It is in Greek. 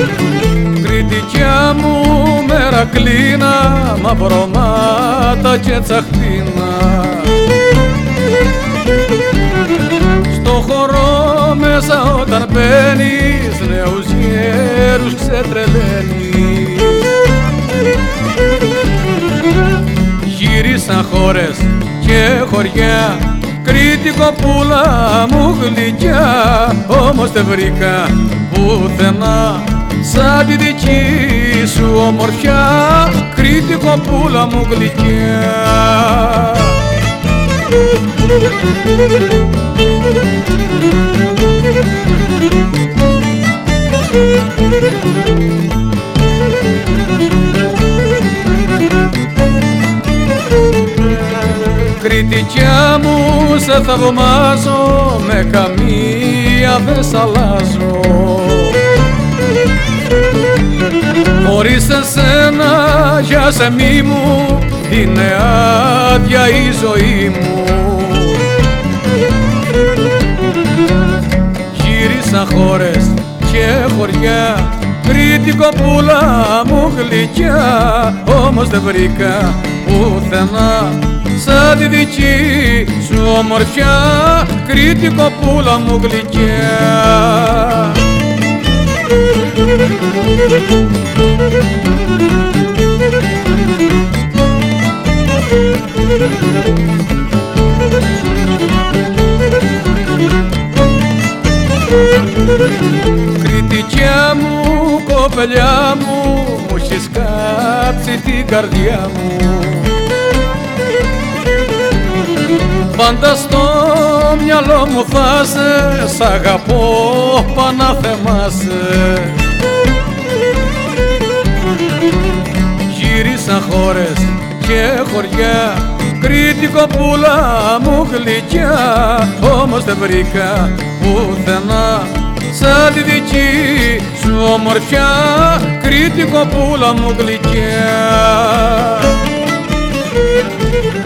Κριτικιά μου Μερακλίνα, μαυρωμάτα και τσαχπίνα. Στο χορό μέσα όταν μπαίνεις, νέους γέρους ξετρελαίνεις. Γύρισαν χώρες και χωριά, Κρήτη κοπούλα μου γλυκιά, όμως δεν βρήκα πουθενά σαν τη δική σου ομορφιά, Κρήτη κοπούλα μου γλυκιά. Κριτικιά μου σε θαυμάζω, με καμία δεν σ' αλλάζω. Χωρίς εσένα για σεμί μου είναι άδεια η ζωή μου. Γύρισα χώρες και χωριά, Κρήτη κοπούλα μου γλυκιά, όμως δεν βρήκα πουθενά σαν τη δική σου ομορφιά, Κρήτη κοπούλα μου γλυκιά. Κριτικιά μου, κοπελιά μου, μου έχεις κάψει την καρδιά μου. Πάντα στο μυαλό μου θα σε, σ' αγαπώ πά να θεμάσαι. Γύρισα χώρες και χωριά, Κρήτη κοπούλα μου γλυκιά, όμως δεν βρήκα πουθενά σαν τη δική σου ομορφιά, Κρήτη κοπούλα μου γλυκιά.